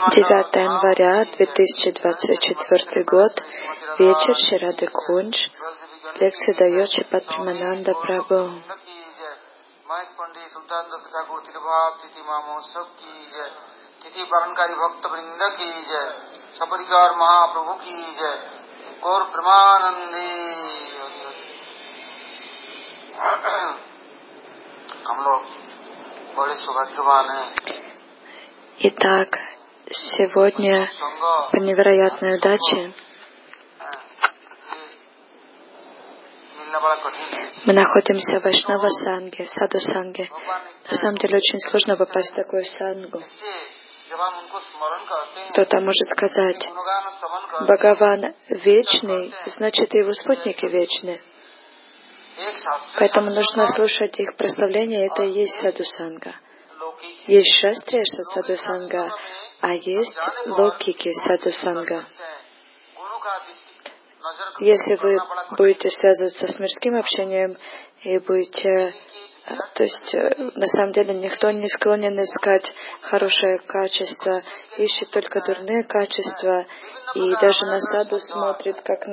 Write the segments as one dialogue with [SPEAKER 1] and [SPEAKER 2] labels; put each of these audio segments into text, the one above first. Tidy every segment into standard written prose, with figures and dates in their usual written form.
[SPEAKER 1] 9 января 2024 год, вечер, Шри Кундж. Лекцию дает Шрипад Премананда Прабху. Итак, сегодня по невероятной удаче мы находимся в Вайшнава Санге, Саду Санге. На самом деле очень сложно попасть в такую сангу. Кто-то может сказать: Бхагаван вечный, значит и его спутники вечны. Поэтому нужно слушать их прославления, это и есть Саду Санга. Есть Шастрия Саду Санга, а есть Локики Саду Санга. Если вы будете связываться с мирским общением и будете... То есть, на самом деле, никто не склонен искать хорошее качество, ищет только дурные качества, и даже на саду смотрит, как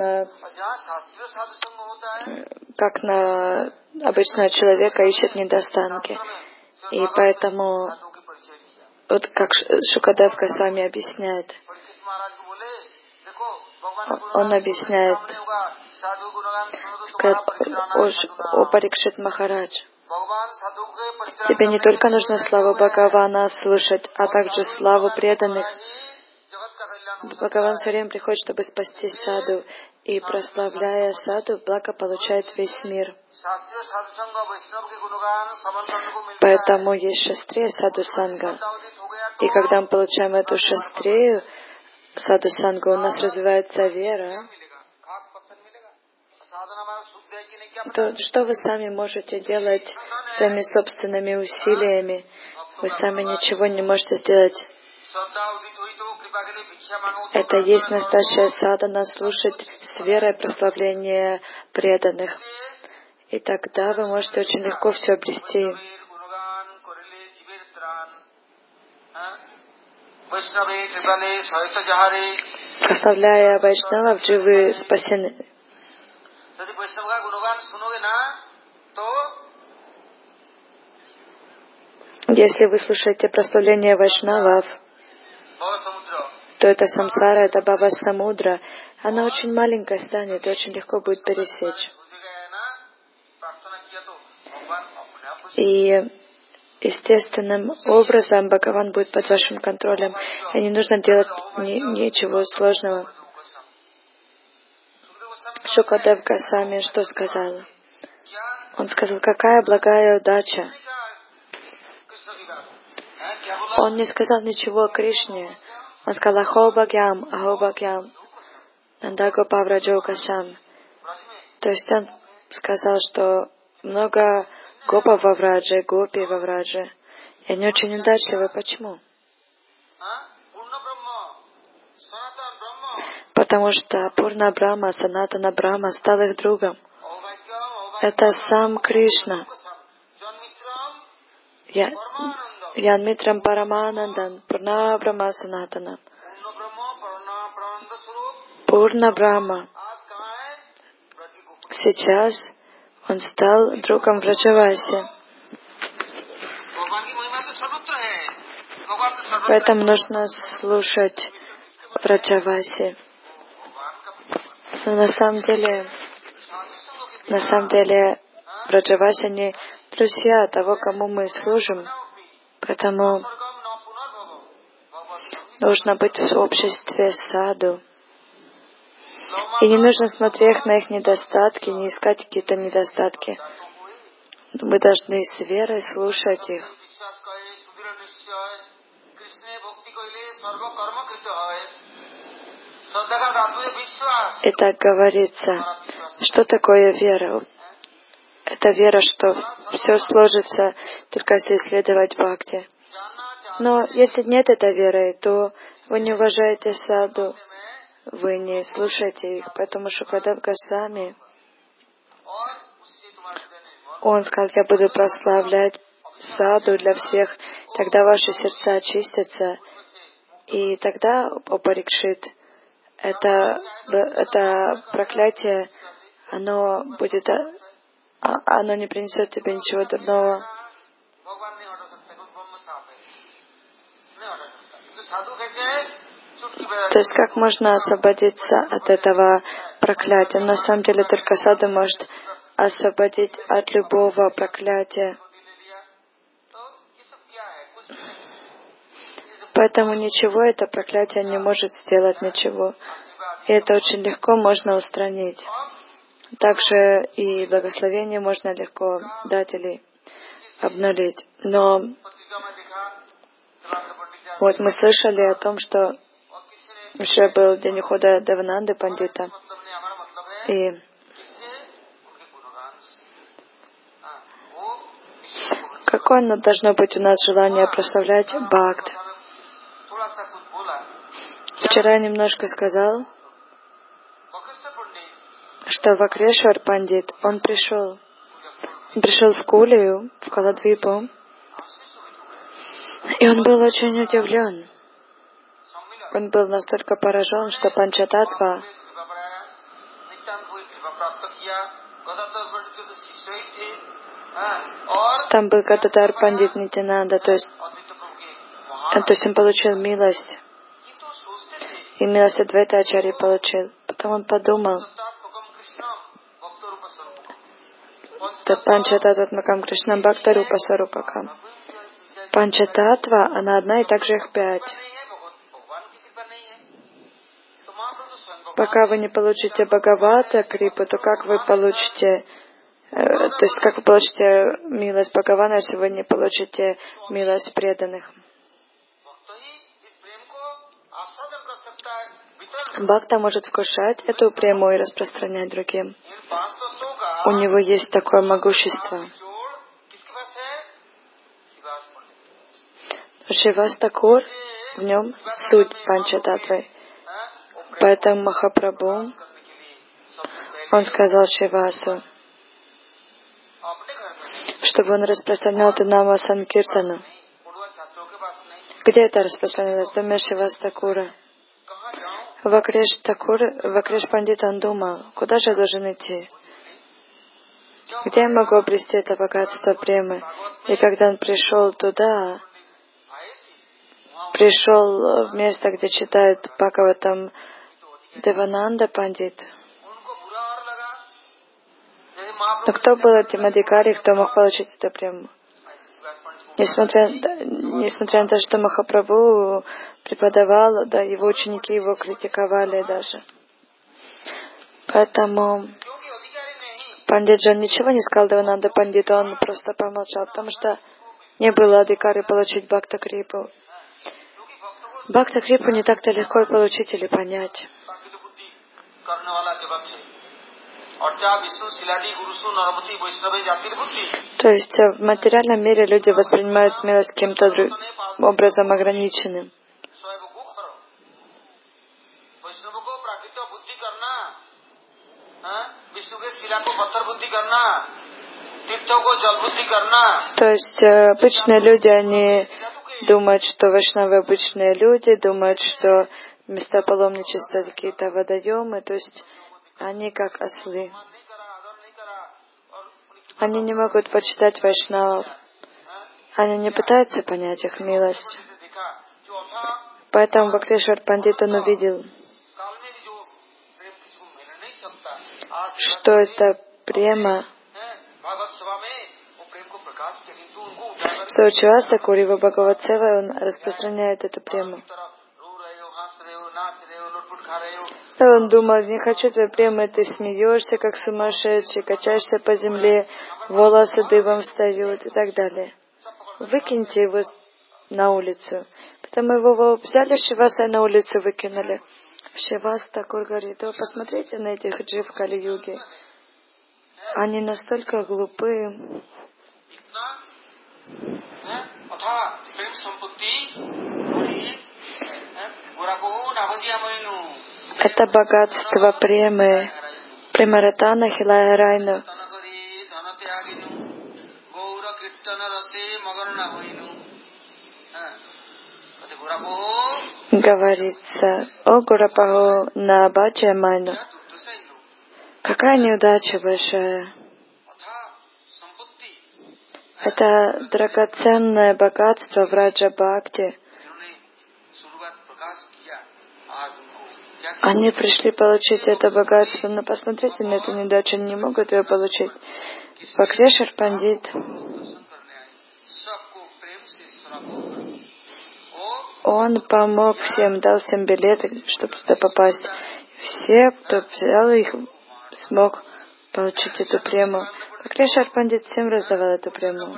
[SPEAKER 1] на обычного человека, ищет недостатки. И поэтому, вот как Шукадев Госвами объясняет, он объясняет, о Парикшит Махарадж, тебе не только нужно славу Бхагавана слушать, а также славу преданных. Бхагаван все время приходит, чтобы спасти саду, и прославляя саду, благо получает весь мир. Поэтому есть шастрия Саду Санга. И когда мы получаем эту шастрию Саду Сангу, у нас развивается вера. То, что вы сами можете делать своими собственными усилиями? Вы сами ничего не можете сделать. Это есть настоящая садхана, слушать с верой прославление преданных. И тогда вы можете очень легко все обрести. Прославляя Вайшнавов, дживы спасены. Если вы слушаете прославление Вайшнавов, то это самсара, это Бхава Самудра. Она очень маленькая станет и очень легко будет пересечь. И естественным образом Бхагаван будет под вашим контролем. И не нужно делать ничего сложного. Шукадев Госвами что сказал? Он сказал, какая благая удача. Он не сказал ничего о Кришне. Он сказал Ахо Бхагям, Нандаго Павраджо Кашам. То есть он сказал, что много гопов во Врадже, гопи во Врадже. И они очень удачливы. Почему? Потому что Пурна Брахма, Санатана Брахма стал их другом. Это сам Кришна. Янмитрам Параманандан, Пурна Брахма Санатана. Пурна Брахма. Сейчас он стал другом Враджаваси. Поэтому нужно слушать Враджаваси. Но на самом деле Враджаваси они друзья того, кому мы служим. Поэтому нужно быть в обществе саду. И не нужно смотреть на их недостатки, не искать какие-то недостатки. Мы должны с верой слушать их. И так говорится, что такое вера? Это вера, что все сложится, только если следовать бхакти. Но если нет этой веры, то вы не уважаете саду, вы не слушаете их. Поэтому Шукадев Госвами, он сказал, я буду прославлять саду для всех, тогда ваши сердца очистятся, И тогда, о Парикшит, это проклятие, оно не принесет тебе ничего дурного. То есть как можно освободиться от этого проклятия? На самом деле только саду может освободить от любого проклятия. Поэтому ничего это проклятие не может сделать, ничего. И это очень легко можно устранить. Также и благословение можно легко дать или обнулить. Но вот мы слышали о том, что уже был день ухода Девананды Пандита. И какое должно быть у нас желание прославлять Бхакти? Вчера я немножко сказал, что Вакрешвар Пандит, он пришел в Кулию, в Каладвипу, и он был очень удивлен. Он был настолько поражен, что Панчататва, там был Гададар Пандит Нитянанда, то есть он получил милость. И милость Адвайта Ачарьи получил. Потом он подумал, Панчататватмакам Кришнам Бхактарупа Сарупакам. Панчататва, она одна, и также их 5. Пока вы не получите Бхагавата Крипу, то как вы получите милость Бхагавана, если вы не получите милость преданных? Бхакта может вкушать эту прему и распространять другим. У него есть такое могущество. Шривас Такур, в нем суть Панчататвы. Поэтому Махапрабху, он сказал Шривасу, чтобы он распространял эту Нама Санкиртану. Где это распространилось? В доме Шривас Такура. Вакреш Пандит, он думал, куда же я должен идти? Где я могу обрести это богатство премы? И когда он пришел туда, пришел в место, где читает Бхагаватам Девананда Пандит. Но кто был этим адикари, кто мог получить эту прему? Несмотря на то, что Махапрабху преподавал, да, его ученики его критиковали даже. Поэтому Пандиджан ничего не сказал Девананда Пандиту, он просто помолчал, потому что не было адикари получить Бхакта Крипу. Бхакта Крипу не так-то легко получить или понять. То есть в материальном мире люди воспринимают милость каким-то образом ограниченным. То есть обычные люди, они думают, что вайшнавы обычные люди, думают, что места паломничества какие-то водоемы, то есть они как ослы. Они не могут почитать вайшнавов. Они не пытаются понять их милость. Поэтому Вакрешвар Пандит, он увидел, что это према, что Шривас Такур, его Бхагават-сева, он распространяет эту прему. Он думал, не хочу твоей премы, ты смеешься, как сумасшедший, качаешься по земле, волосы дыбом встают и так далее. Выкиньте его на улицу. Потом его взяли Шриваса и на улицу выкинули. Шривас Такур говорит, посмотрите на этих джив в Кали-юге. Они настолько глупы. Это богатство премы, Премаратана Хилая Райну. говорится: «О Гурапаху на Баче Майну». Какая неудача большая. Это драгоценное богатство в Раджа Бхакти. Они пришли получить это богатство, но посмотрите на эту неудачу, они не могут ее получить. Бакрешвар Пандит, он помог всем, дал всем билеты, чтобы туда попасть. Все, кто взял их, смог получить эту прему. Бакрешвар Пандит всем раздавал эту прему.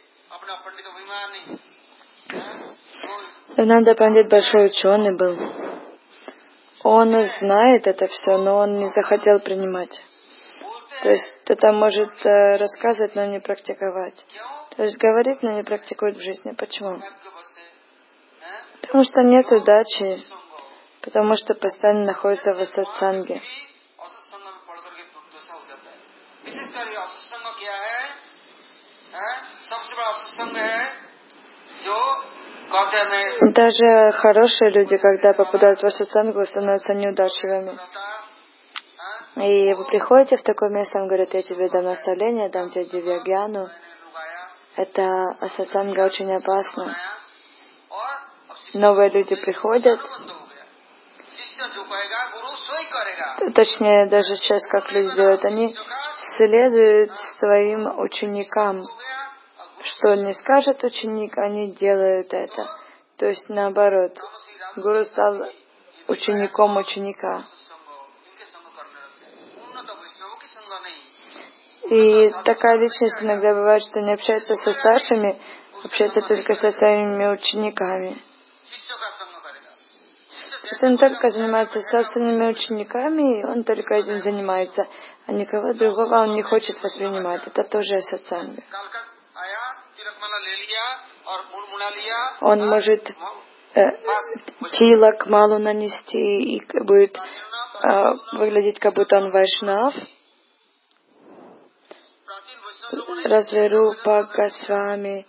[SPEAKER 1] Девананда Пандит большой ученый был. Он знает это все, но он не захотел принимать. То есть кто-то может рассказывать, но не практиковать. То есть говорит, но не практикует в жизни. Почему? Потому что нет удачи, потому что постоянно находится в сатсанге. Даже хорошие люди, когда попадают в сатсангу, становятся неудачливыми. И вы приходите в такое место, он говорит: я тебе дам наставление, дам тебе дивья-гьяну. Это сатсанга очень опасно. Новые люди приходят, точнее, даже сейчас как люди делают, они следуют своим ученикам. Что не скажет ученик, они делают это. То есть наоборот, гуру стал учеником ученика. И такая личность иногда бывает, что не общается со старшими, общается только со своими учениками. То есть он только занимается собственными учениками, и он только этим занимается, а никого другого он не хочет воспринимать. Это тоже сатсанга. Он может тилак, малу нанести и будет выглядеть, как будто он вайшнав. Разве Рупа Госвами,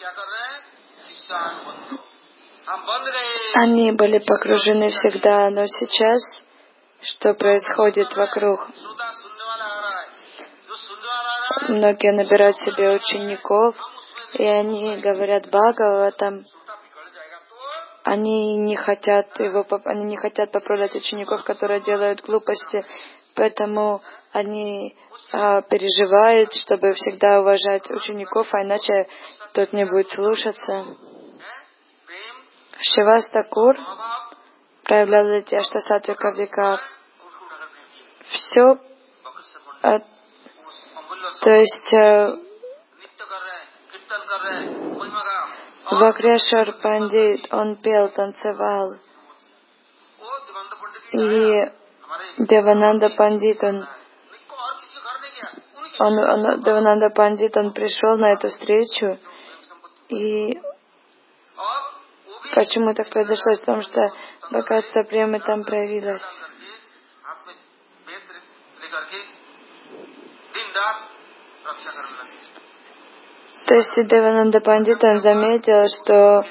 [SPEAKER 1] они были погружены всегда, но сейчас что происходит вокруг? Многие набирают себе учеников, и они говорят Бхагаватам. Они не хотят поправлять учеников, которые делают глупости, поэтому они переживают, чтобы всегда уважать учеников, а иначе тот не будет слушаться. Шривас Такур проявлял эти аштасатвика веках. Все, то есть Бакрешвар Пандит, он пел, танцевал. И Девананда Пандит, Девананда Пандит, он пришел на эту встречу. И почему так произошло? Потому что богатство премы там проявилось. То есть Девананда Пандит, он заметил, что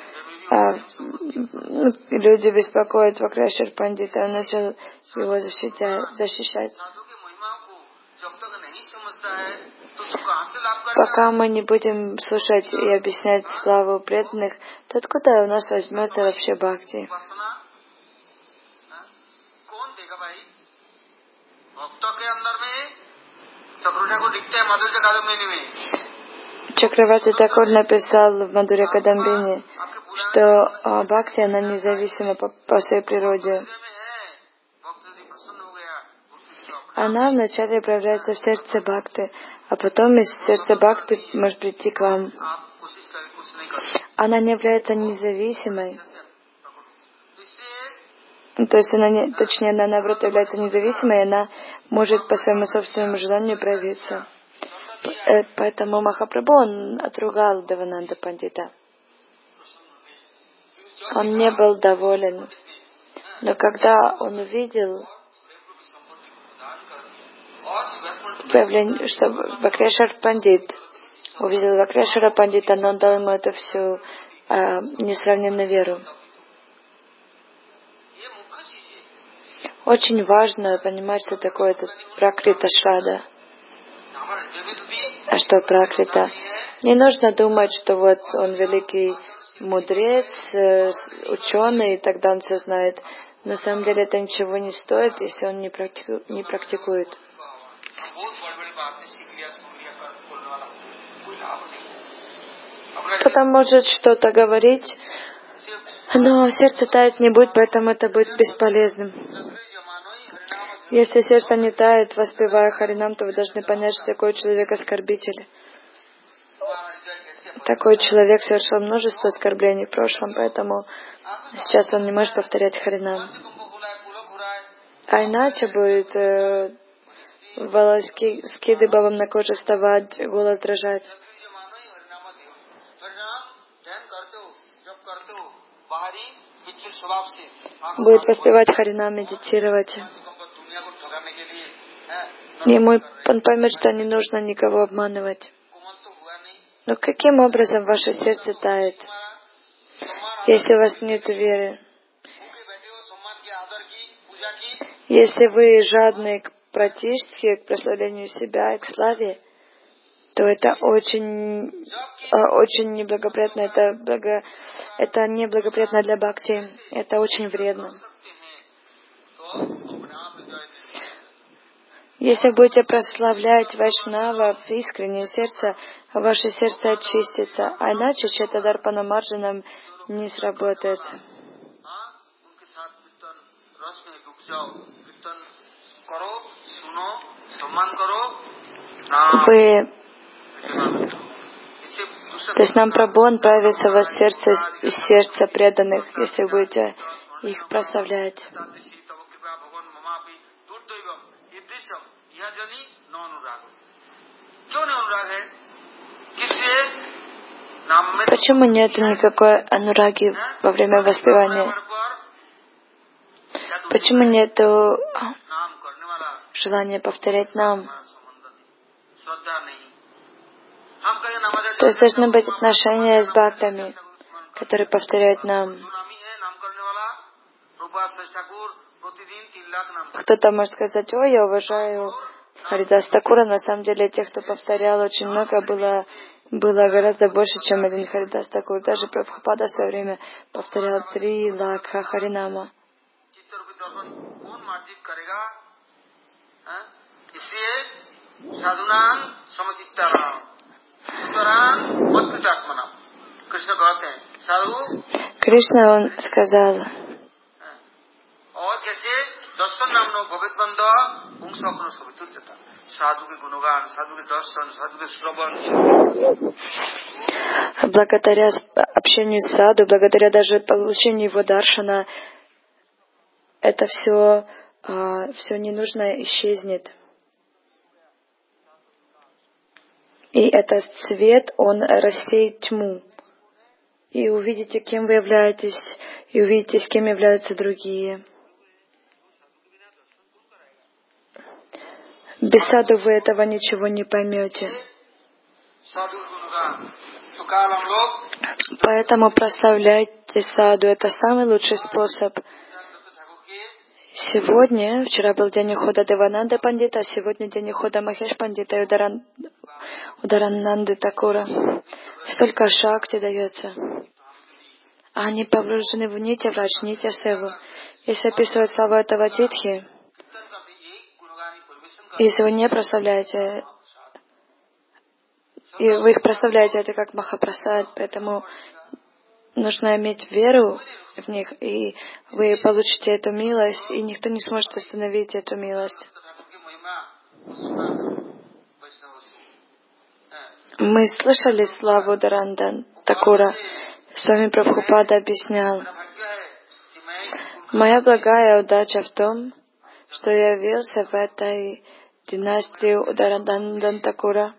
[SPEAKER 1] люди беспокоят Бакрешвар Пандита, он начал его защищать. Пока мы не будем слушать и объяснять славу преданных, то откуда у нас возьмется вообще бхакти? Чакраварти Такур написал в Мадхурья Кадамбини, что бхакти, она независима по своей природе. Она вначале проявляется в сердце бхакти, а потом из сердца бхакти может прийти к вам. Она не является независимой. То есть она наоборот является независимой, и она может по своему собственному желанию проявиться. Поэтому Махапрабху, он отругал Девананда Пандита. Он не был доволен. Но когда он увидел что Бакрешвар Пандит увидел Бакрешвара Пандита, но он дал ему эту всю несравненную веру. Очень важно понимать, что такое этот пракрита шрада. А что пракрита? Не нужно думать, что вот он великий мудрец, ученый, и тогда он все знает. На самом деле это ничего не стоит, если он не практикует. Кто-то может что-то говорить, но сердце тает не будет, поэтому это будет бесполезным. Если сердце не тает, воспевая Харинам, то вы должны понять, что такой человек оскорбитель. Такой человек совершил множество оскорблений в прошлом, поэтому сейчас он не может повторять Харинам. А иначе будет волоски, скиды бабам на коже вставать, голос дрожать. Будет воспевать Харинам, медитировать. Он поймет, что не нужно никого обманывать. Но каким образом ваше сердце тает, если у вас нет веры? Если вы жадны к пратишке, к прославлению себя и к славе, то это очень неблагоприятно. Это неблагоприятно для бхакти. Это очень вредно. Если будете прославлять Вайшнава в искреннем сердце, ваше сердце очистится, а иначе Четадарпана Марджанам не сработает. То есть нам Прабху, он проявится в сердце преданных, если вы будете их прославлять. Почему нет никакой анураги во время воспевания? Почему нет желания повторять нам? То есть должны быть отношения с бхактами, которые повторяют нам. Кто-то может сказать: ой, я уважаю Харидас Такура. На самом деле тех, кто повторял очень много, было гораздо больше, чем один Харидас Такур. Даже Прабхупада в свое время повторял 3 лакха Харинама. Кришна, он сказал: благодаря общению с саду, благодаря даже получению его даршана, это все ненужное исчезнет. И этот свет, он рассеет тьму. И увидите, кем вы являетесь, и увидите, с кем являются другие. Без саду вы этого ничего не поймете. Поэтому прославляйте саду. Это самый лучший способ. Вчера был день ухода Девананды Пандита, а сегодня день ухода Махеш Пандита и Ударананды Такура. Столько шакти дается. А они погружены в нитя-врач, нитя-севу. Если описывать славу этого титхи, если вы не прославляете, и вы их прославляете, это как Махапрасад, поэтому нужно иметь веру в них, и вы получите эту милость, и никто не сможет остановить эту милость. Мы слышали славу Ударананда Такура. Свами Прабхупада объяснял: моя благая удача в том, что я явился в этой династии Ударананда Такура.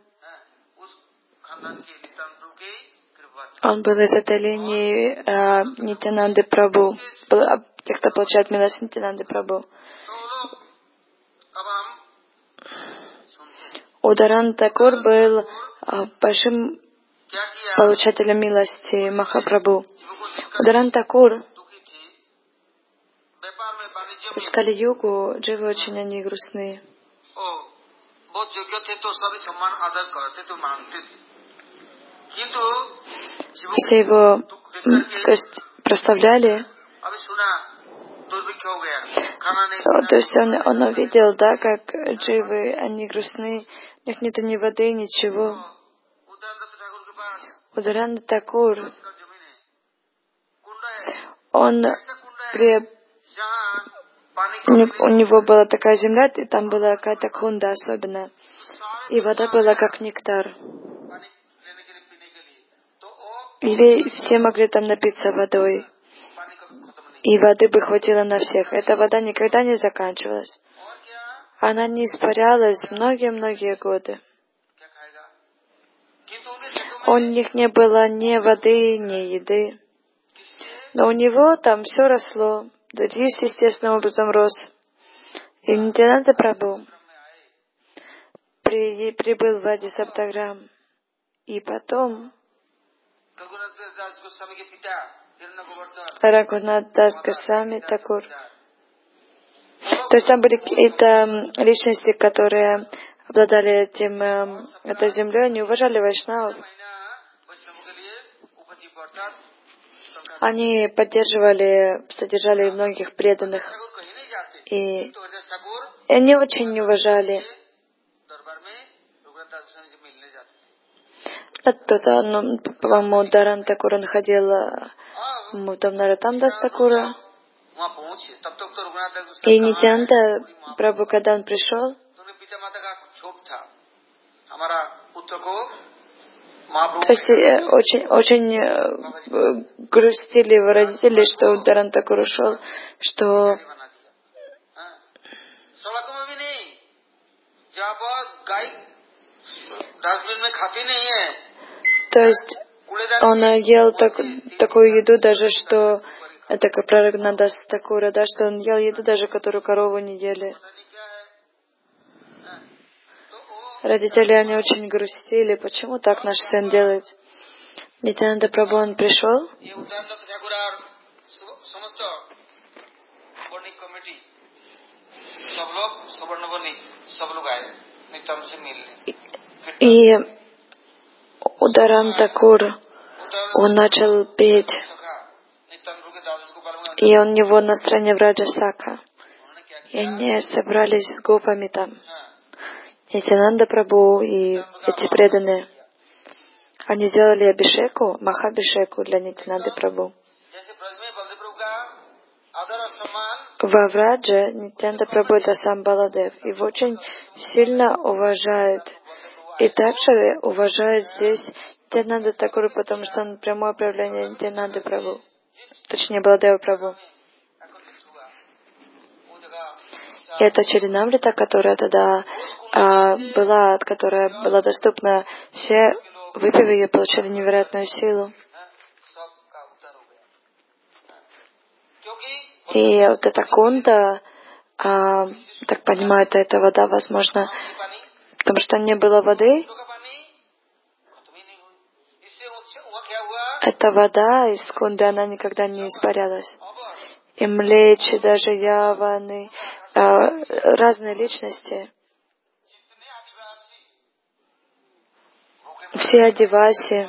[SPEAKER 1] Он был из этой линии Нитянанды Прабху, тех, кто получает милость Нитянанды Прабху. Ударан Такур был большим получателем милости Махапрабху. Ударан Такур В Кали-югу дживы очень они грустные. Все его, то есть, прославляли. То есть он увидел, да, как дживы, они грустны, у них нету ни воды, ничего. Ударанда Такур, у него была такая земля, и там была какая-то кунда особенная. И вода была как нектар. И все могли там напиться водой. И воды бы хватило на всех. Эта вода никогда не заканчивалась. Она не испарялась многие-многие годы. У них не было ни воды, ни еды. Но у него там все росло. Рис естественным образом рос. И Нитьянанда Прабху прибыл в Ади Саптаграм. И потом Рагунат Дас Госвами Такур. То есть там были какие-то личности, которые обладали этой землей, они уважали вайшнавов. Они поддерживали, содержали многих преданных. И они очень уважали. Кто-то, по-моему, Даран Такур, он ходил в дом Нароттам Дас Такура. И Нитьянанда Прабху, когда он пришел, то есть очень грустили его родители, что Даран Такур ушел, что то есть он ел такую еду даже, что это как про Рагунат Такура, да, что он ел еду даже, которую корову не ели. Родители, они очень грустили, почему так наш сын делает. Нитьянанда Прабху, он пришел, и Ударан Такур, он начал петь, и у него на стороне Враджа Сакха, и они собрались с гопами там. Нитьянанда Прабху и эти преданные, они сделали абишеку, махабишеку для Нитьянанды Прабху. Во Врадже Нитьянанда Прабху — это сам Баладев. Его очень сильно уважают. И также уважают здесь Нитьянанда Такура, потому что он прямое проявление Нитьянанды Прабху. Точнее, Баладева Прабху. И это Чаринамрита, которая тогда которая была доступна, все, выпив ее, получили невероятную силу. И вот эта кунда, так понимаю, это вода, возможно, потому что не было воды. Эта вода из кунды, она никогда не испарялась. И млечи, даже яваны, разные личности. Все адиваси,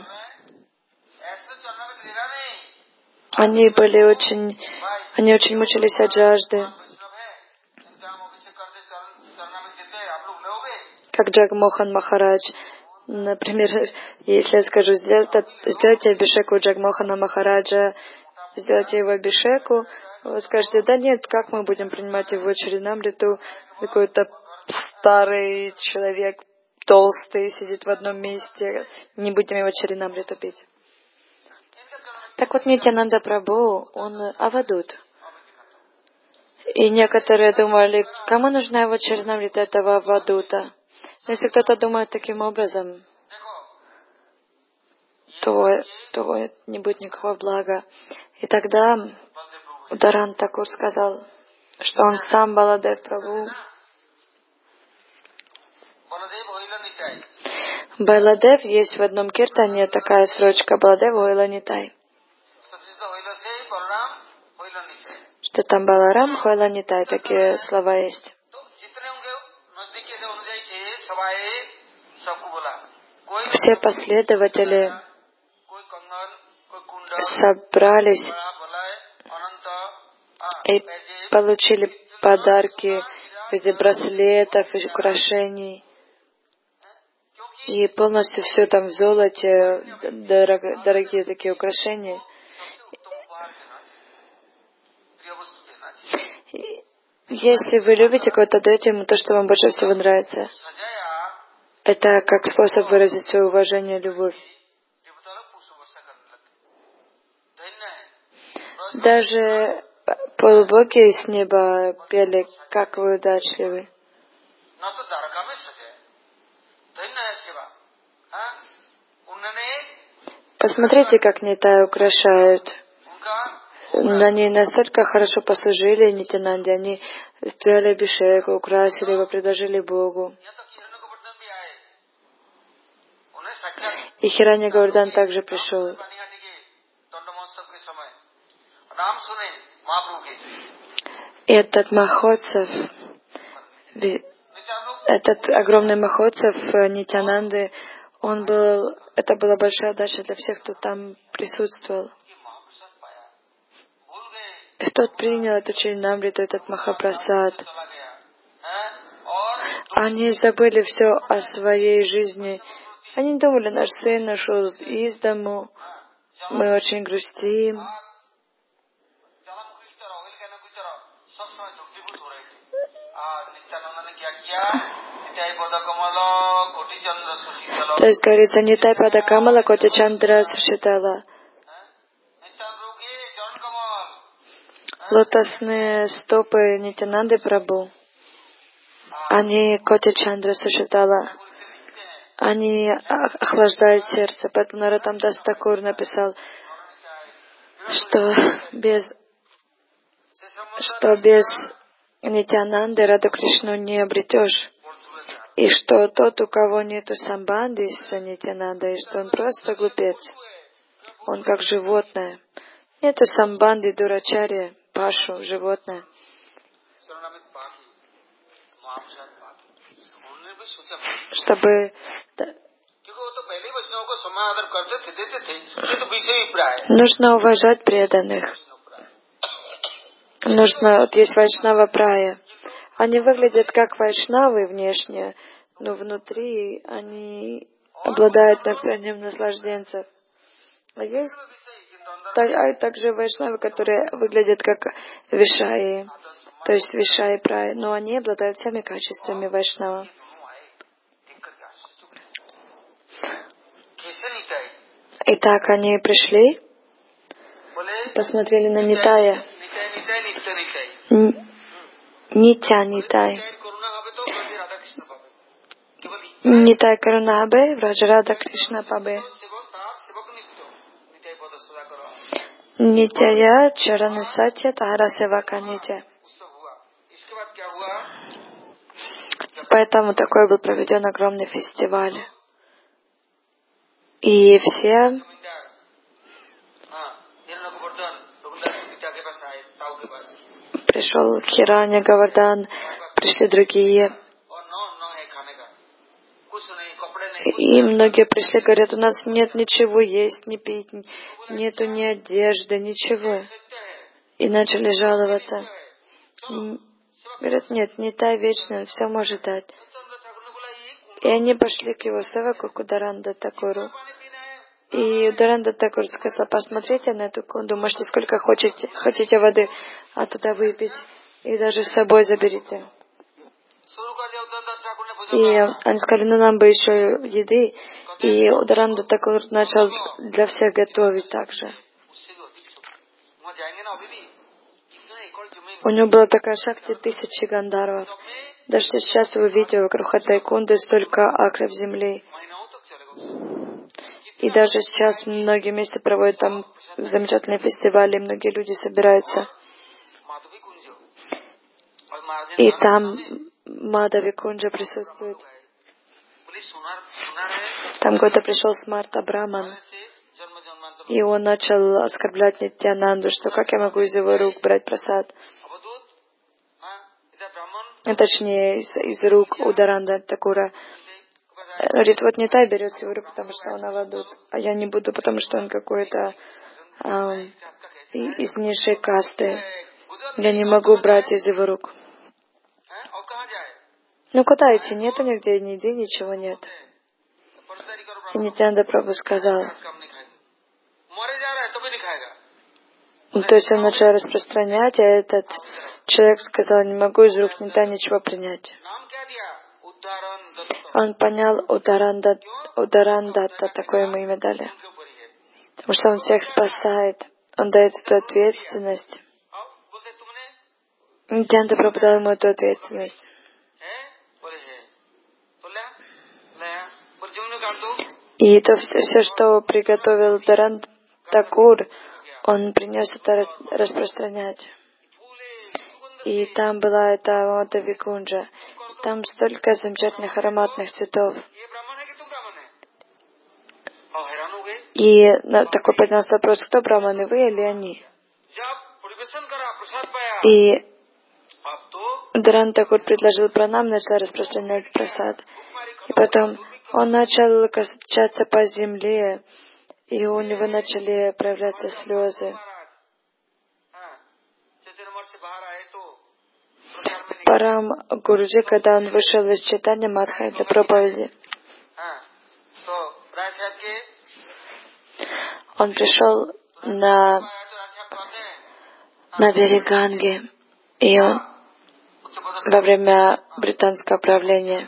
[SPEAKER 1] они очень мучились от жажды. Как Джагмохан Махарадж. Например, если я скажу, сделайте абишеку Джагмохана Махараджа, сделайте его абишеку, вы скажете, да нет, как мы будем принимать его Чаринамриту, какой-то старый человек, толстый, сидит в одном месте, не будем его Чаринамриту пить. Так вот, Нитьянанда Прабху, он авадут. И некоторые думали, кому нужна его Чаринамрита, этого авадута? Но если кто-то думает таким образом, то не будет никакого блага. И тогда Ударан Такур сказал, что он сам Баладев Прабху. Баладев есть в одном киртане такая строчка Баладев Ойла Нитай. что там Баларам, Хойла Нитай, такие слова есть. Все последователи собрались и получили подарки в виде браслетов и украшений. И полностью все там в золоте, дорогие такие украшения. Если вы любите кого-то, даете ему то, что вам больше всего нравится. Это как способ выразить свое уважение и любовь. Даже полубоги с неба пели, как вы удачливы. Посмотрите, как Нитай украшают. Они настолько хорошо послужили Нитянанде, они сделали абхишек, украсили его, предложили Богу. И Хиранья Говардан также пришел. И этот Махотсав, этот огромный Махотсав Нитянанды, это была большая удача для всех, кто там присутствовал. И тот принял эту Чаринамриту, этот Махапрасад. Они забыли все о своей жизни. Они думали, наш сын ушел из дому, мы очень грустим. То есть говорится, Нитай Пада Камала Коти Чандра Сушитала. Лотосные стопы Нитянанды Прабху, они Коти Чандра Сушитала, они охлаждают сердце. Поэтому Нароттам Дас Такур написал, что без Нитянанды Раду Кришну не обретешь. И что тот, у кого нету самбанды с Нитянандой, что он просто глупец. Он как животное. Нету самбанды, дурачарья, пашу, животное. Чтобы... Нужно уважать преданных. Вот есть Вайшнава Прая. Они выглядят как вайшнавы внешне, но внутри они обладают настроением наслажденцев. А есть также вайшнавы, которые выглядят как вишаи, то есть вишаи Прая, но они обладают всеми качествами вайшнава. Итак, они пришли, посмотрели на Нитая. Нитай. Нитай Карунабе, Враджарада Кришна Пабе. Нитяя Чараны Сатья Тара Севака Нитя. Поэтому такой был проведен огромный фестиваль. И все пришел Хиранья Говардан, пришли другие. И многие пришли, говорят, у нас нет ничего есть, не пить, нету ни одежды, ничего. И начали жаловаться. Говорят, нет, Нитай вечный, он все может дать. И они пошли к его севаку, к Ударанда Такуру. И Ударанда Такур сказал, посмотрите на эту кунду, можете сколько хотите воды оттуда выпить, и даже с собой заберите. И они сказали, нам бы еще еды. И Ударанда Такур начал для всех готовить также. У него была такая шакти 1000 гандарвов. Даже сейчас вы видите вокруг этой кунды столько акров земли. И даже сейчас многие места проводят там замечательные фестивали, многие люди собираются. И там Мадхави Кунджа присутствует. Там кто-то пришел с Марта Браман. И он начал оскорблять Нитьянанду, что как я могу из его рук брать прасад. Точнее, из рук Ударанда Такура. Говорит, вот Нитай берет с его рук, потому что он авадут, а я не буду, потому что он какой-то из низшей касты. Я не могу брать из его рук. Ну куда идти? Нету нигде ни еды, ничего нет. И Нитьянанда Прабху сказал. То есть он начал распространять, а этот человек сказал, не могу из рук Нитай ничего принять. Он понял Ударандатта, такое ему имя дали. Потому что он всех спасает, он дает эту ответственность. Нитьянанда Прабху дал ему эту ответственность. И то все, что приготовил Ударанда Такур, он принес это распространять. И там была эта Мата Викунджа. Там столько замечательных ароматных цветов. И такой поднялся вопрос, кто браманы, вы или они? И Ударанда Такур предложил пранам, начал распространять прасад. И потом он начал качаться по земле, и у него начали проявляться слезы. Парам Гуруджи, когда он вышел из читания Мадхи для проповеди, он пришел на берег Ганги, и он во время британского правления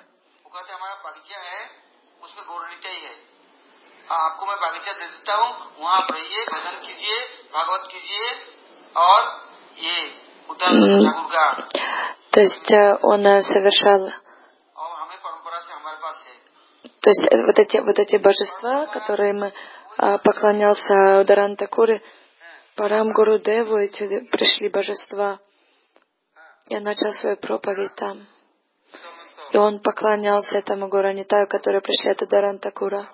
[SPEAKER 1] то есть он совершал, то есть вот эти божества, которым поклонялся Ударанда Такур, Парам Гурудеву эти пришли божества. Я начал свою проповедь там. И он поклонялся этому Гуру Нитаю, которые пришли от Ударанда Такура.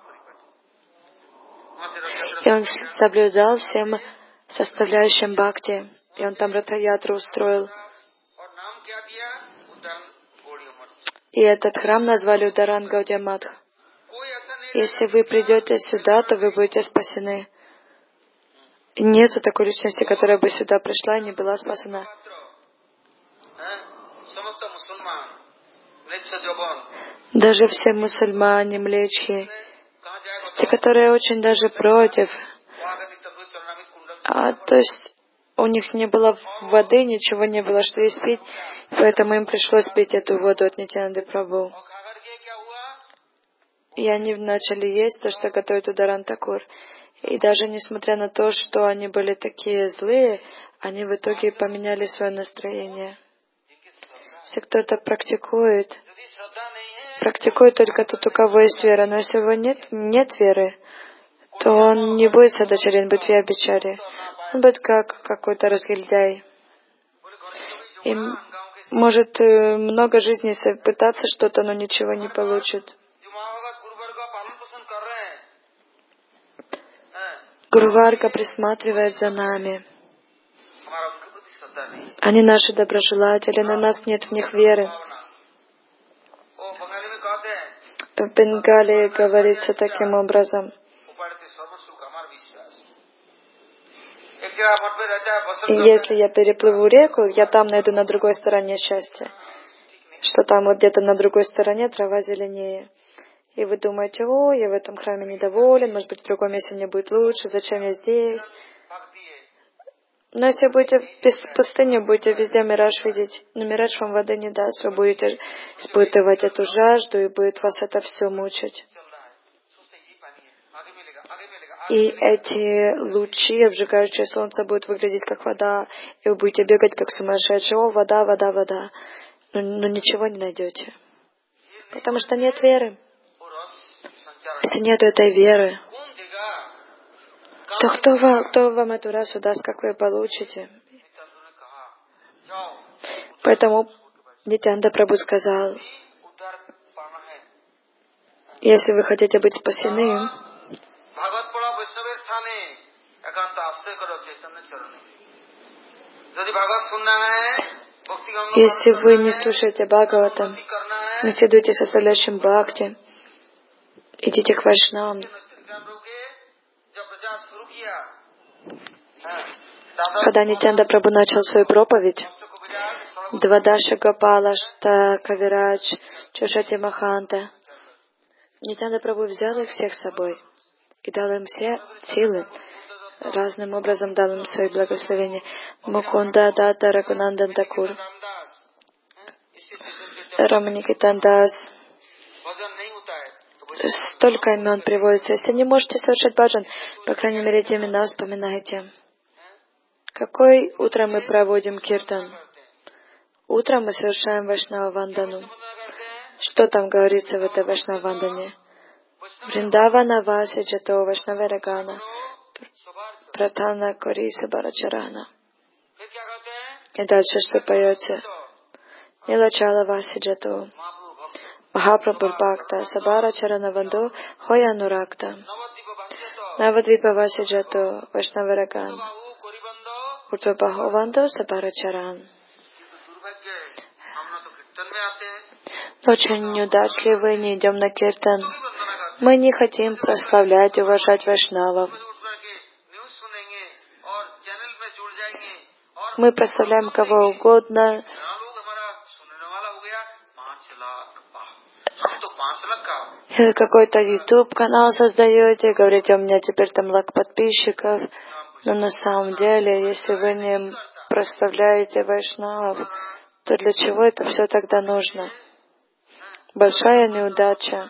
[SPEAKER 1] И он соблюдал всем составляющим бхакти. И он там Ратха-ятру устроил. И этот храм назвали Ударан Гаудия Мадх. Если вы придете сюда, то вы будете спасены. И нет такой личности, которая бы сюда пришла и не была спасена. Даже все мусульмане, млечхи, те, которые очень даже против, то есть у них не было воды, ничего не было, что есть пить, поэтому им пришлось пить эту воду от Нитьянанды Прабху. И они начали есть то, что готовит Ударанда Такур. И даже несмотря на то, что они были такие злые, они в итоге поменяли свое настроение. Если кто-то практикует только тот, у кого есть вера. Но если у него нет веры, то он не будет садачарин, будет вьябичари. Он будет как какой-то разгильдяй. И может много жизней пытаться что-то, но ничего не получит. Гуру Варга присматривает за нами. Они наши доброжелатели, на нас нет в них веры. В Бенгалии говорится таким образом. И если я переплыву реку, я там найду на другой стороне счастье. Что там вот где-то на другой стороне трава зеленее. И вы думаете, о, я в этом храме недоволен, может быть, в другом месте мне будет лучше, зачем я здесь? Но если будете в пустыне, будете везде мираж видеть, но мираж вам воды не даст, вы будете испытывать эту жажду, и будет вас это все мучить. И эти лучи, обжигающие солнце, будут выглядеть как вода, и вы будете бегать как сумасшедшие, о, вода, вода, вода. Но ничего не найдете. Потому что нет веры. Если нет этой веры, то кто вам эту расу даст, как вы получите? Поэтому Нитьянанда Прабху сказал, если вы хотите быть спасены, Если вы не слушаете Бхагаватам, не следуете составляющим Бхакти, идите к Вайшнавам. Когда Нитьянанда Прабху начал свою проповедь, Двадаша Гопала, Ашта Кавирадж, Чушати Маханта, Нитьянанда Прабху взял их всех с собой и дал им все силы, разным образом дал им свои благословения. Мукунда Дата Рагунандан Такур, Раманикитан Дас. Столько имен приводится. Если не можете совершать баджан, по крайней мере, эти имена вспоминайте. Какой утром мы проводим киртан? Утром мы совершаем Вайшнава Вандану. Что там говорится в этой Вайшнава Вандане? Вриндавана Васи Джато Вайшнава Рагана Пратана Кориса Барачарана. И дальше что поется? Нилачала Васи Джато Махапрабху Бхакта Сабара Чарана Ванду Хоя Нуракта Навадвипа Васи Джато Вайшнава Раган Уртвабахо Ванду Сабара Чаран. Очень неудачливы, не идем на киртан. Мы не хотим прославлять и уважать вайшнавов. Мы прославляем кого угодно. Какой-то YouTube канал создаете, говорите, у меня теперь там лак подписчиков. Но на самом деле, если вы не прославляете вайшнавов, то для чего это все тогда нужно? Большая неудача.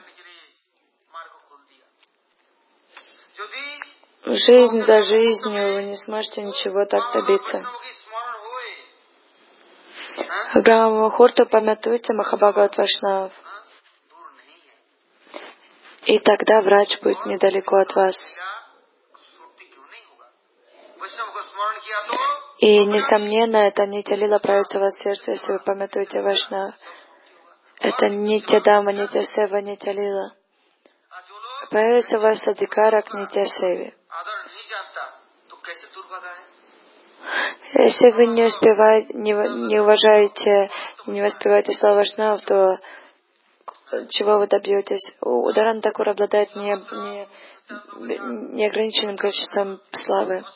[SPEAKER 1] Жизнь за жизнью, вы не сможете ничего так добиться. В Брахма-мухурту помятуйте Махабхагават Вайшнавов. И тогда врач будет недалеко от вас. И, несомненно, это нитья лила проявится в вас в сердце, если вы помятуете Вайшнав. Это нитья дама, нитья сева, нитья лила. Появится у вас адхикара к нитья севе. Если вы не уважаете, не воспеваете слова Вайшнав, то чего вы добьетесь? Ударан Такур обладает неограниченным количеством славы.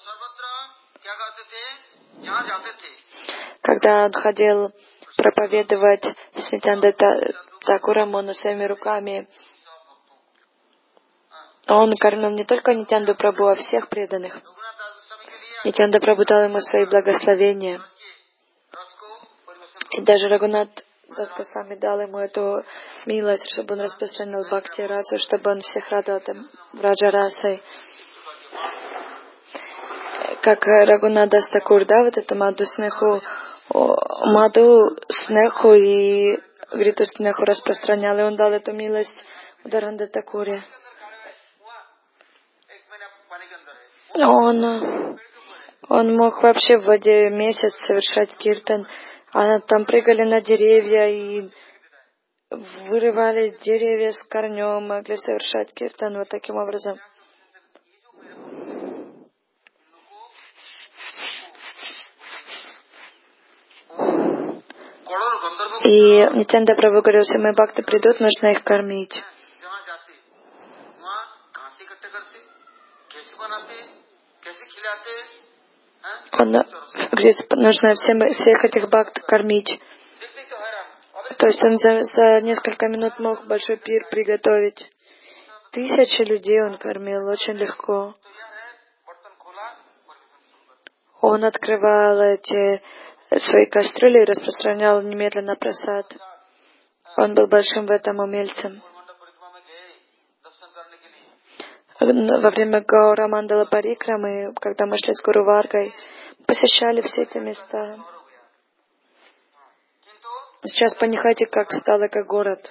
[SPEAKER 1] Когда он ходил проповедовать с Нитьянандой Такуром, он своими руками, он кормил не только Нитьянанду Прабху, а всех преданных. Нитьянанда Прабху дал ему свои благословения. И даже Рагунат Дас Госвами дал ему эту милость, чтобы он распространил бхакти расу, чтобы он всех радовал Враджа расой. Как Рагунат Дас Такур, да, вот эту Маду Снеху и Гриту Снеху распространял, и он дал эту милость Ударанда Такуре. Он мог вообще в воде месяц совершать киртан, а там прыгали на деревья и вырывали деревья с корнем, могли совершать киртан вот таким образом. И Нитьянанда Прабху говорил, если мои бхакты придут, нужно их кормить. Он говорит, нужно всех этих бхакт кормить. То есть он за несколько минут мог большой пир приготовить. 1000 людей он кормил очень легко. Он открывал эти свои кастрюли и распространял немедленно прасад. Он был большим в этом умельцем. Во время Гаура Мандала Парикрамы, когда мы шли с Гуру Варгой, посещали все эти места. Сейчас понимаете, как стало как город.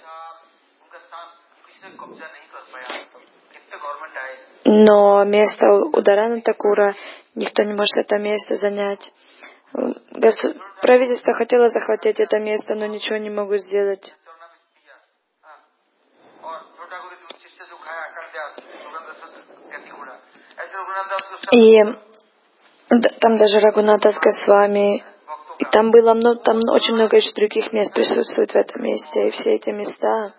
[SPEAKER 1] Но место Ударана Такура, никто не может это место занять. Правительство хотело захватить это место, но ничего не могут сделать. И Там даже Рагунатас Госвами. И там было там очень много еще других мест присутствует в этом месте. И все эти места,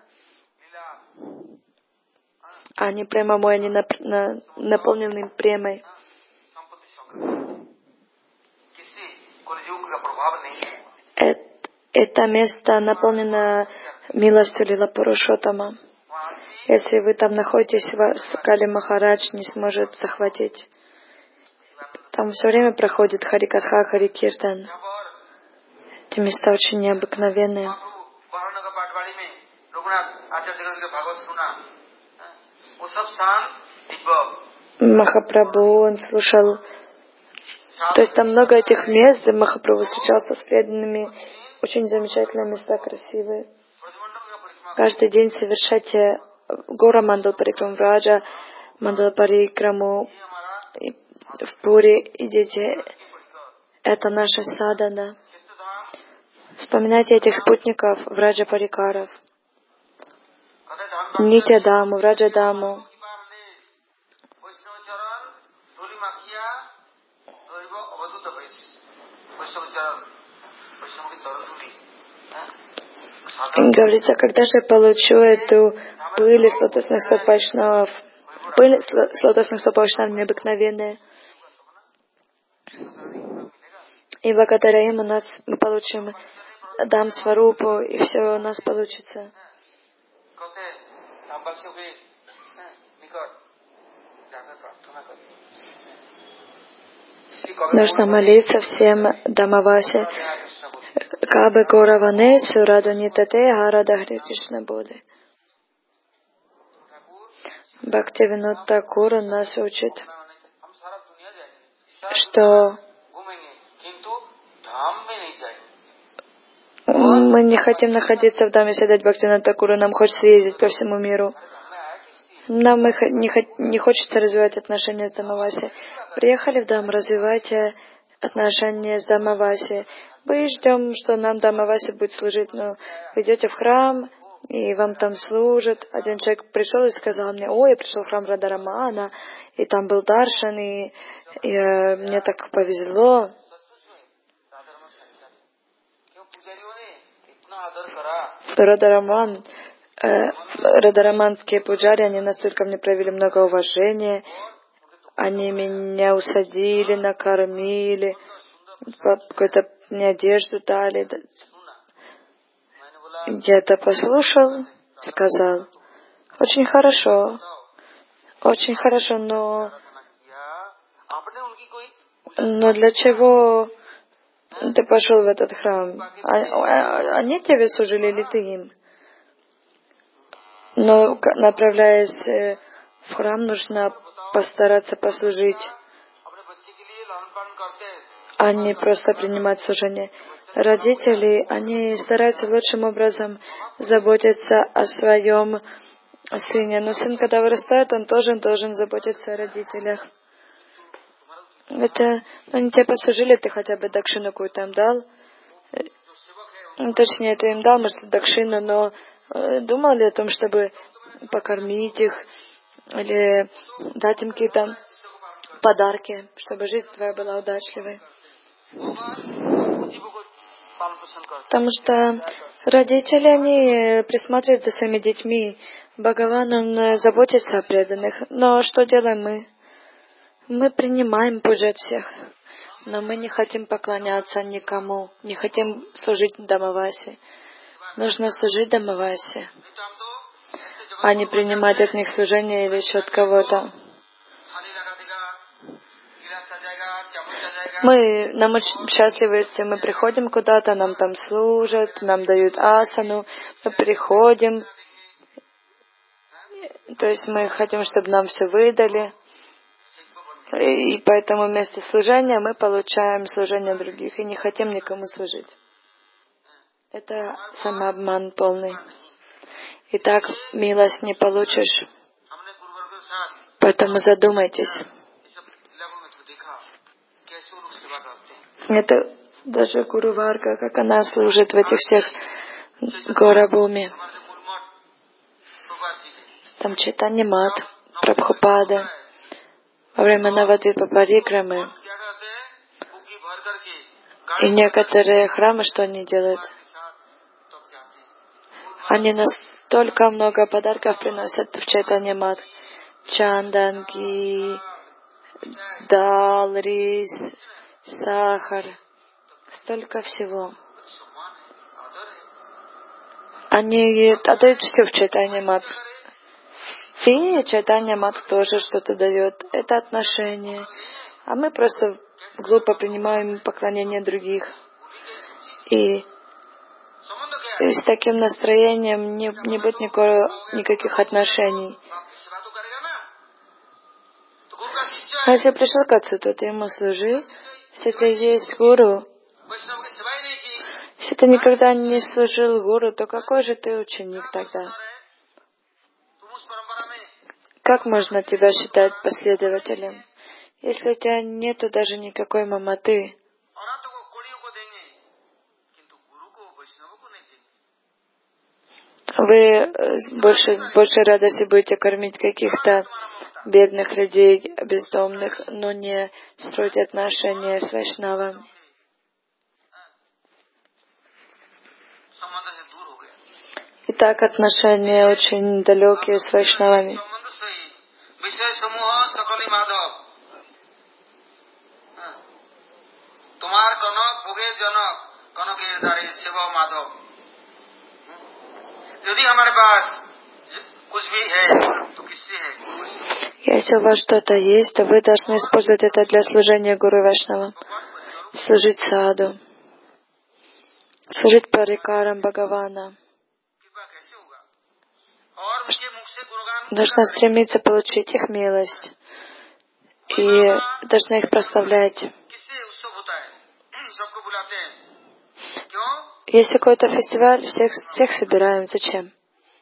[SPEAKER 1] они прямой, они наполнены премой. Это место наполнено милостью Лила Пурушоттама. Если вы там находитесь, вас Кали Махарадж не сможет захватить. Там все время проходит Харикатха, Харикиртан. Эти места очень необыкновенные. Махапрабху, он слушал. То есть там много этих мест, где Махапрабху встречался с преданными. Очень замечательные места, красивые. Каждый день совершайте Гора Мандал Парикраму, Враджа Мандал Парикраму, в Пури идите. Это наша садхана. Вспоминайте этих спутников Враджа Парикаров. Нитя Даму, Враджа Даму. Говорится, когда же я получу эту пыль из лотосных стоп Вайшнавов? Пыль с лотосных стоп Вайшнавов необыкновенная. И благодаря им мы получим Дам Сварупу, и все у нас получится. Нужно молиться всем Дамавасе. Кабы Гораване Сураду Нитате Арада Хри Кришна Боды. Бхактивинод Такур нас учит, что мы не хотим находиться в Даме, седать Бхактивинод Такуру, нам хочется ездить по всему миру. Нам не хочется развивать отношения с Дамаваси. Приехали в Дам, развивайте отношения с Дамаваси. Мы ждем, что нам Дамаваси будет служить. Но вы идете в храм, и вам там служат. Один человек пришел и сказал мне: ой, я пришел в храм Радарамана, и там был Даршан, и мне так повезло. Радараманские пуджари, они настолько мне проявили много уважения. Они меня усадили, накормили, какую-то мне одежду дали. Я это послушал, сказал: очень хорошо, но для чего ты пошел в этот храм? Они тебе служили или ты им? Но направляясь в храм, нужно постараться послужить, а не просто принимать служение. Родители, они стараются лучшим образом заботиться о своем сыне. Но сын, когда вырастает, он тоже должен заботиться о родителях. Это они тебе послужили, ты хотя бы дакшину какую-то им дал. Точнее, ты им дал, может, дакшину, но думал ли о том, чтобы покормить их или дать им какие-то подарки, чтобы жизнь твоя была удачливой? Потому что родители, они присматривают за своими детьми. Бхагаван, он заботится о преданных. Но что делаем мы? Мы принимаем пуджи от всех, но мы не хотим поклоняться никому, не хотим служить Дамавасе. Нужно служить Дамавасе, а не принимать от них служение или еще от кого-то. Нам очень счастливы, если мы приходим куда-то, нам там служат, нам дают асану, мы приходим, то есть мы хотим, чтобы нам все выдали. И поэтому вместо служения мы получаем служение других и не хотим никому служить. Это самообман полный. И так милость не получишь. Поэтому задумайтесь. Это даже Гуру Варга, как она служит в этих всех Горабхуми. Там Чайтанья Мат, Прабхупада. Во время Навадвипа Парикрамы И некоторые храмы, что они делают? Они настолько много подарков приносят в Чайтанья Мат. Чанданги, дал, рис, сахар. Столько всего. Они отдают все в Чайтанья Мат. И Чайтанья Мат тоже что-то дает. Это отношение. А мы просто глупо принимаем поклонение других. И с таким настроением не будет никаких отношений. А если пришел к отцу, то ты ему служи. Если ты есть гуру, если ты никогда не служил гуру, то какой же ты ученик тогда? Как можно тебя считать последователем, если у тебя нету даже никакой маматы? Вы больше радости будете кормить каких-то бедных людей, бездомных, но не строить отношения с вайшнавом. Итак, отношения очень далекие с вайшнавами. Если у вас что-то есть, то вы должны использовать это для служения Гуру Вайшнава. Служить саду. Служить парикарам Бхагавана. Нужно стремиться получить их милость. И должны их прославлять. Есть какой-то фестиваль, всех собираем. Зачем?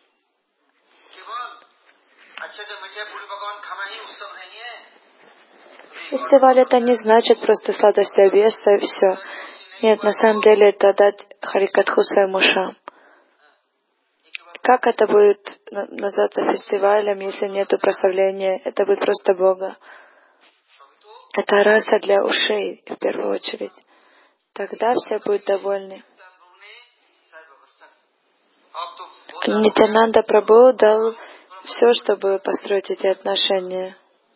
[SPEAKER 1] Фестиваль это не значит просто сладости обеса и все. Нет, на самом деле это дать харикатху своим ушам. Как это будет называться фестивалем, если нет прославления? Это будет просто Бога. Это раса для ушей, в первую очередь. Тогда все будут довольны. Нитянанда Прабху дал все, чтобы построить эти отношения.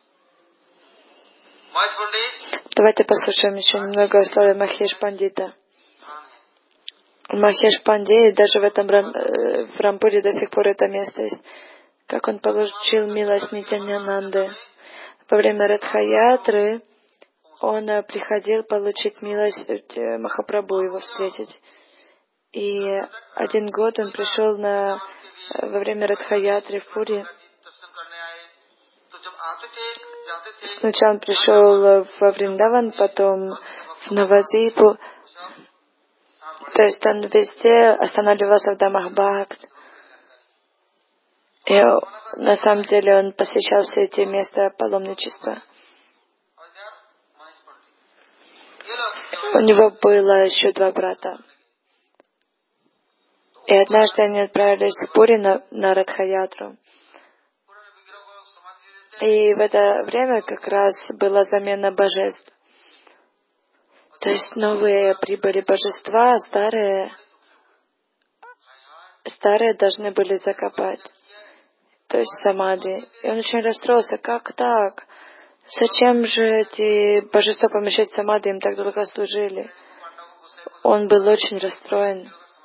[SPEAKER 1] Давайте послушаем еще немного о славе Махеш Пандита. Махеш Пандит, даже в Рампуре до сих пор это место есть. Как он получил милость Нитянананды. Во время Радха-ятры он приходил получить милость Махапрабху, его встретить. И один год он пришел во время Радха-ятры в Пури. Сначала он пришел во Вриндаван, потом в Навадипу. То есть он везде останавливался в домах Бхакт. И на самом деле он посещал все эти места паломничества. У него было еще 2 брата. И однажды они отправились в Пури на Радха-ятру. И в это время как раз была замена божеств. То есть новые прибыли божества, а старые должны были закопать. То есть самадхи. И он очень расстроился. Как так? Зачем же эти божества помещать в самадхи? Им так долго служили. Он был очень расстроен.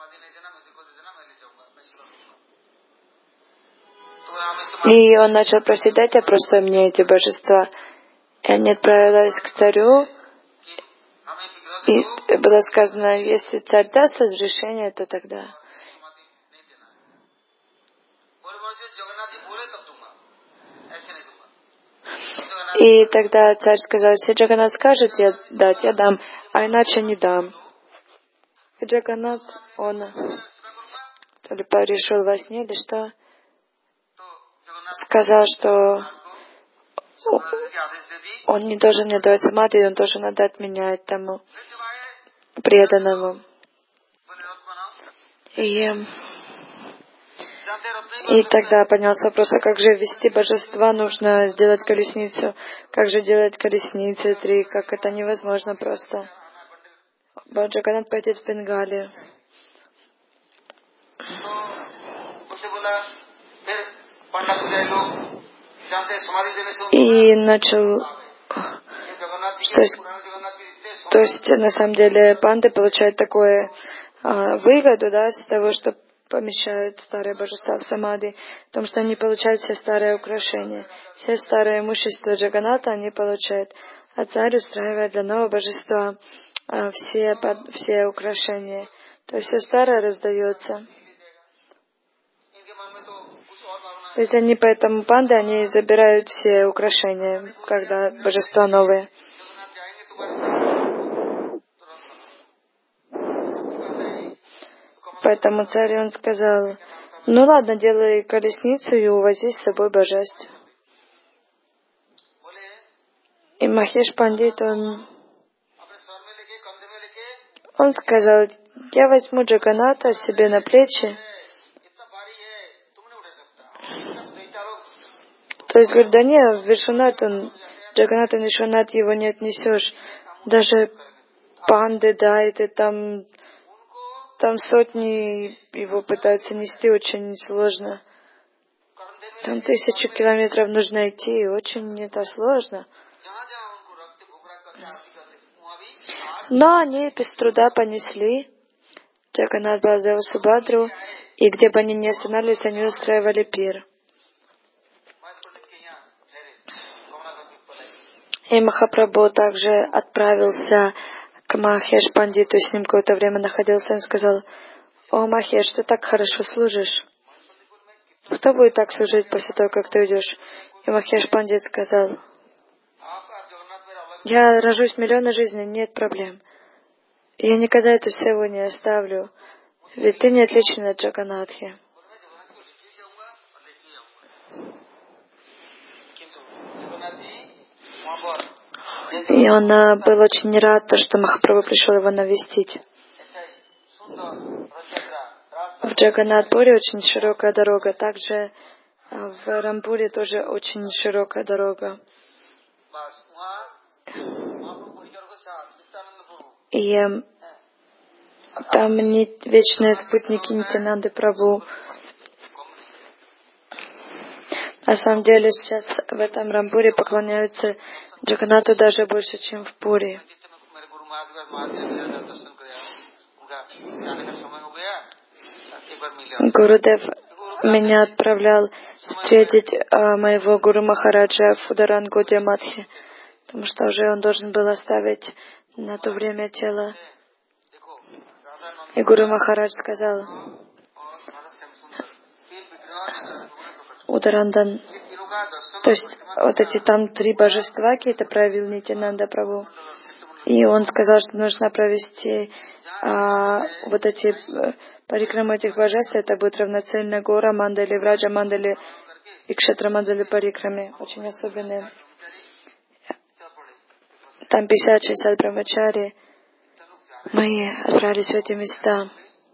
[SPEAKER 1] И он начал просить: дайте просто мне эти божества. И они отправились к царю. И было сказано: если царь даст разрешение, то тогда. И тогда царь сказал: если Джаганнат скажет я дам, а иначе не дам. И Джаганнат, он то ли решил во сне, или что, сказал, что он не должен мне давать самадхи, он должен отдать меня этому преданному. И тогда поднялся вопрос: а как же вести божества? Нужно сделать колесницу. Как же делать колесницы 3? Как это невозможно просто. Джаганнат поедет в Бенгалию. И начал, то есть на самом деле панды получают такую выгоду, да, с того, что помещают старые божества в самади, потому что они получают все старые украшения, все старые имущества Джаганната они получают, а царь устраивает для нового божества все украшения, то есть все старое раздается. То есть они, поэтому панды, они забирают все украшения, когда божества новые. Поэтому царь, он сказал, ну ладно, делай колесницу и увози с собой божеств. И Махеш Пандит, он сказал, я возьму Джаганната себе на плечи. То есть, говорит, да не, Вишванат, Джаганнат и Вишванат, его не отнесешь. Даже панды, да, это там сотни его пытаются нести, очень сложно. Там 1000 километров нужно идти, и очень это сложно. Но они без труда понесли Джаганнат, Баладеву, Субхадру, и где бы они ни останавливались, они устраивали пир. И Махапрабху также отправился к Махеш Пандиту, с ним какое-то время находился, он сказал, о Махеш, ты так хорошо служишь. Кто будет так служить после того, как ты уйдешь? И Махеш Пандит сказал, я рожусь миллионы жизней, нет проблем. Я никогда это всего не оставлю, ведь ты не отличен от Джаганнатхи. И он был очень рад, что Махапрабху пришел его навестить. В Джаганнат-пуре очень широкая дорога, также в Рампуре тоже очень широкая дорога. И там вечные спутники Нитьянанды Прабху. На самом деле сейчас в этом Рампуре поклоняются Джаганнату даже больше, чем в Пури. Гурудев меня отправлял встретить моего Гуру Махараджа в Ударангоде Мадхи, потому что уже он должен был оставить на то время тело. И Гуру Махарадж сказал, Ударандан, то есть вот эти там 3 божества какие-то проявил Нитьянанда Прабху. И он сказал, что нужно провести вот эти парикрамы этих божеств, это будет равноценно Гора Мандали, Враджа Мандали и Кшетра Мандали парикраме, очень особенные. Там 50-60 брамачари. Мы отправились в эти места.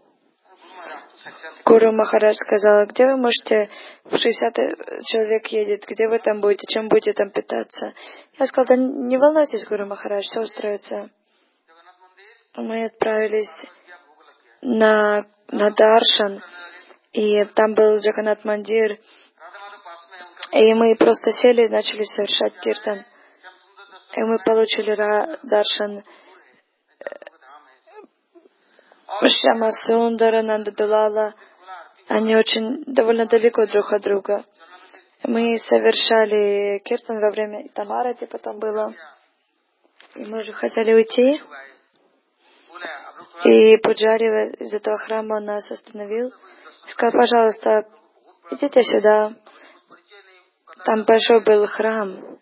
[SPEAKER 1] Гуру Махарадж сказал, где вы можете, в 60 человек едет, где вы там будете, чем будете там питаться? Я сказал, да не волнуйтесь, Гуру Махарадж, все устроится. Мы отправились на Даршан, и там был Джаганнат Мандир, и мы просто сели и начали совершать киртан. И мы получили Даршан Шьяма Сундара, Нанда Дулала. Они очень довольно далеко друг от друга. Мы совершали киртан во время Тамарати, потом было. И мы уже хотели уйти. И Пуджари из этого храма нас остановил. И сказал, пожалуйста, идите сюда. Там большой был храм.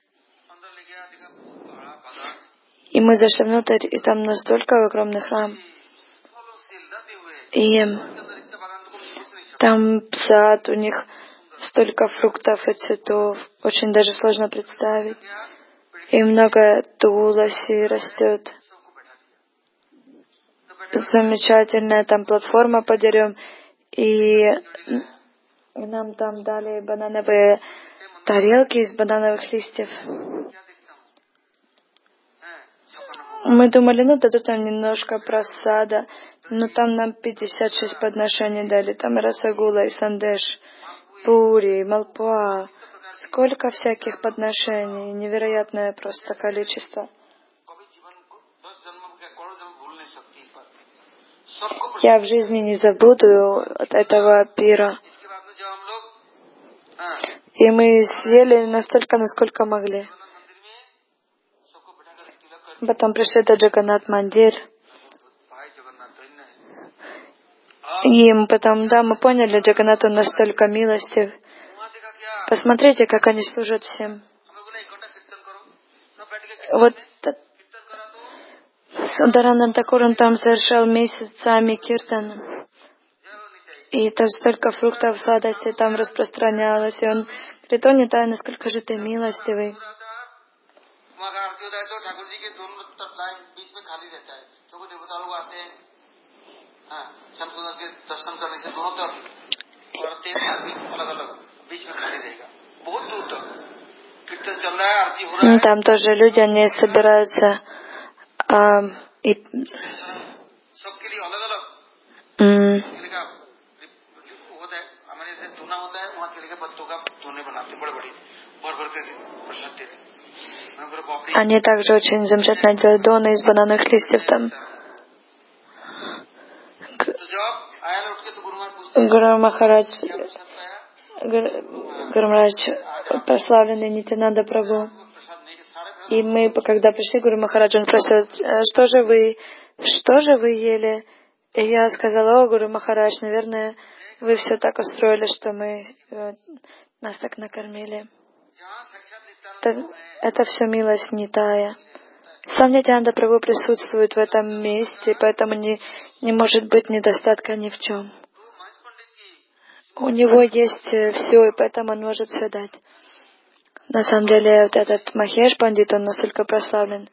[SPEAKER 1] И мы зашли внутрь, и там настолько огромный храм. И там сад, у них столько фруктов и цветов, очень даже сложно представить. И много туласи растет. Замечательная там платформа под деревом. И нам там дали банановые тарелки из банановых листьев. Мы думали, дадут нам немножко просада, но там нам 56 подношений дали. Там и расагула, и сандеш, пури, и малпуа. Сколько всяких подношений, невероятное просто количество. Я в жизни не забуду от этого пира. И мы съели настолько, насколько могли. Потом пришли до Джаганнат Мандир. И потом, мы поняли, Джаганнат, он настолько милостив. Посмотрите, как они служат всем. Вот Сударананда Такур, он там совершал месяцами киртан. И там столько фруктов, сладостей там распространялось. И он говорит, о, Нитай, насколько же ты милостивый. Там тоже люди, они собираются они также очень замечательно делают доны из банановых листьев там. Гуру Махарадж, прославленный Нитянанда Прабху. И мы, когда пришли, Гуру Махарадж, он спросил, что же вы ели? И я сказала, о, Гуру Махарадж, наверное, вы все так устроили, что нас так накормили. Это все милость Нитая. Сам Нитянанда Прабху присутствует в этом месте, поэтому не может быть недостатка ни в чем. У него есть все, и поэтому он может все дать. На самом деле, вот этот Махеш Пандит, он настолько прославлен.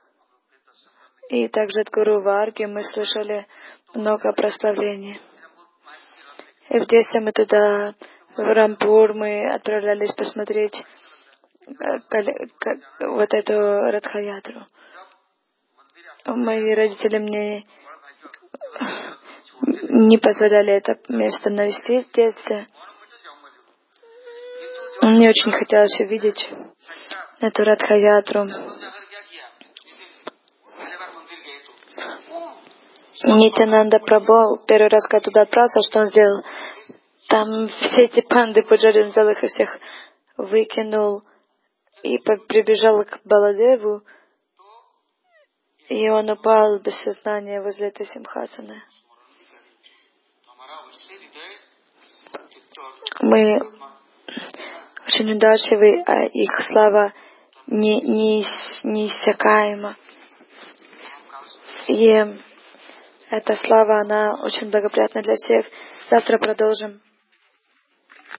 [SPEAKER 1] И также от Гуру Варги мы слышали много прославлений. И в детстве мы туда, в Рампур, мы отправлялись посмотреть вот эту Радха-ятру. Мои родители мне не позволяли это место навестить в детстве. Мне очень хотелось увидеть эту Радха-ятру. Нитянанда Прабху, первый раз, когда туда отправился, что он сделал? Там все эти панды, Пуджари, он взял их и всех выкинул и прибежал к Баладеву, и он упал без сознания возле этой симхасаны. Мы очень удачливы, а их слава неиссякаема. И эта слава, она очень благоприятна для всех. Завтра продолжим.